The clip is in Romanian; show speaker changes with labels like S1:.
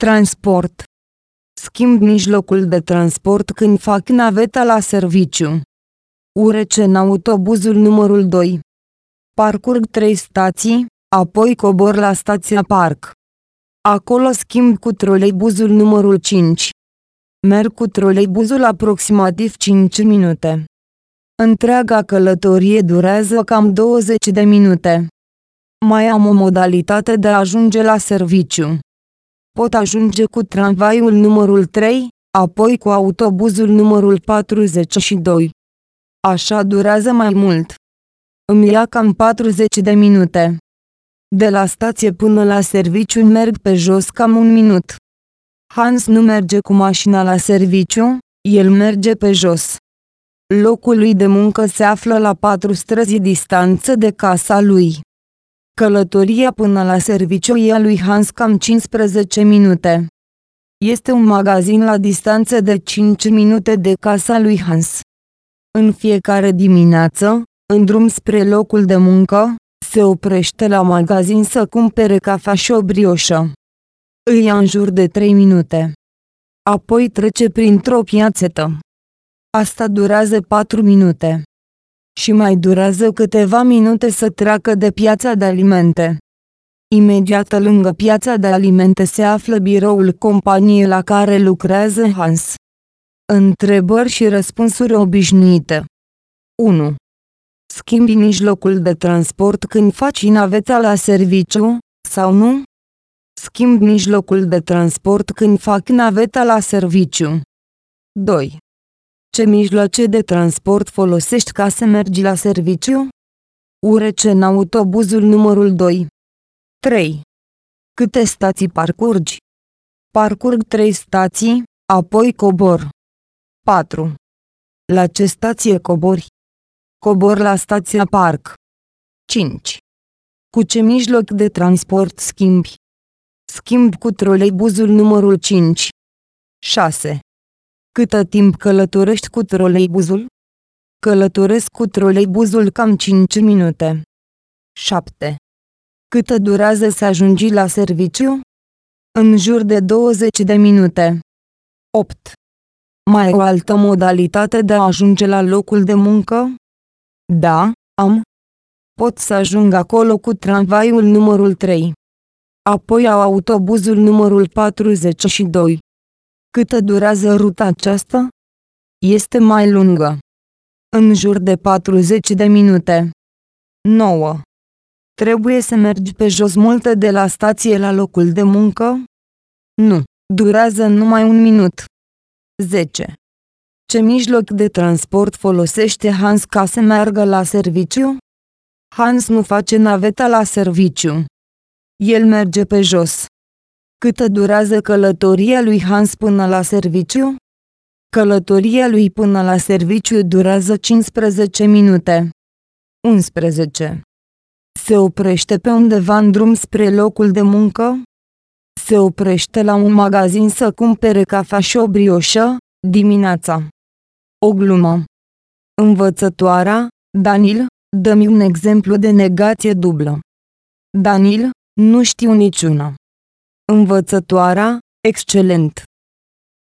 S1: Transport. Schimb mijlocul de transport când fac naveta la serviciu. Urec în autobuzul numărul 2. Parcurg 3 stații, apoi cobor la stația Parc. Acolo schimb cu troleibuzul numărul 5. Merg cu troleibuzul aproximativ 5 minute. Întreaga călătorie durează cam 20 de minute. Mai am o modalitate de a ajunge la serviciu. Pot ajunge cu tramvaiul numărul 3, apoi cu autobuzul numărul 42. Așa durează mai mult. Îmi ia cam 40 de minute. De la stație până la serviciu merg pe jos cam 1 minut. Hans nu merge cu mașina la serviciu, el merge pe jos. Locul lui de muncă se află la 4 străzi distanță de casa lui. Călătoria până la serviciu ia lui Hans cam 15 minute. Este un magazin la distanță de 5 minute de casa lui Hans. În fiecare dimineață, în drum spre locul de muncă, se oprește la magazin să cumpere cafea și o brioșă. Îi ia în jur de 3 minute. Apoi trece printr-o piațetă. Asta durează 4 minute. Și mai durează câteva minute să treacă de piața de alimente. Imediat lângă piața de alimente se află biroul companiei la care lucrează Hans. Întrebări și răspunsuri obișnuite. 1. Schimbi mijlocul de transport când faci naveta la serviciu, sau nu? Schimb mijlocul de transport când fac naveta la serviciu. 2. Ce mijloace de transport folosești ca să mergi la serviciu? Urec în autobuzul numărul 2. 3. Câte stații parcurgi? Parcurg 3 stații, apoi cobor. 4. La ce stație cobori? Cobor la stația Parc. 5. Cu ce mijloc de transport schimbi? Schimb cu troleibuzul numărul 5. 6. Câtă timp călătorești cu troleibuzul? Călătoresc cu troleibuzul cam 5 minute. 7. Câtă durează să ajungi la serviciu? În jur de 20 de minute. 8. Mai e o altă modalitate de a ajunge la locul de muncă? Da, am. Pot să ajung acolo cu tramvaiul numărul 3. Apoi au autobuzul numărul 42. Câtă durează ruta aceasta? Este mai lungă. În jur de 40 de minute. 9. Trebuie să mergi pe jos multe de la stație la locul de muncă? Nu, durează numai 1 minut. 10. Ce mijloc de transport folosește Hans ca să meargă la serviciu? Hans nu face naveta la serviciu. El merge pe jos. Câtă durează călătoria lui Hans până la serviciu? Călătoria lui până la serviciu durează 15 minute. 11. Se oprește pe undeva în drum spre locul de muncă? Se oprește la un magazin să cumpere cafea și o brioșă, dimineața. O glumă. Învățătoarea, Danil, dă-mi un exemplu de negație dublă. Danil, nu știu niciuna. Învățătoarea, excelent.